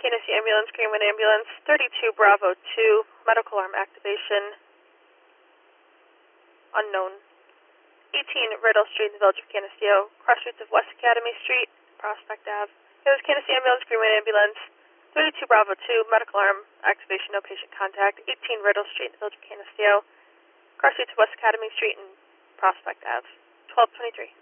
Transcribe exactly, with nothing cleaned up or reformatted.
Canisteo Ambulance, Greenwood Ambulance, thirty-two Bravo two, medical arm activation, unknown. eighteen Riddle Street in the Village of Canisteo, cross streets of West Academy Street, Prospect Avenue. It was Canisteo Ambulance, Greenwood Ambulance, thirty-two Bravo two, medical arm activation, no patient contact, eighteen Riddle Street in the Village of Canisteo, cross streets of West Academy Street and Prospect Avenue, twelve twenty-three.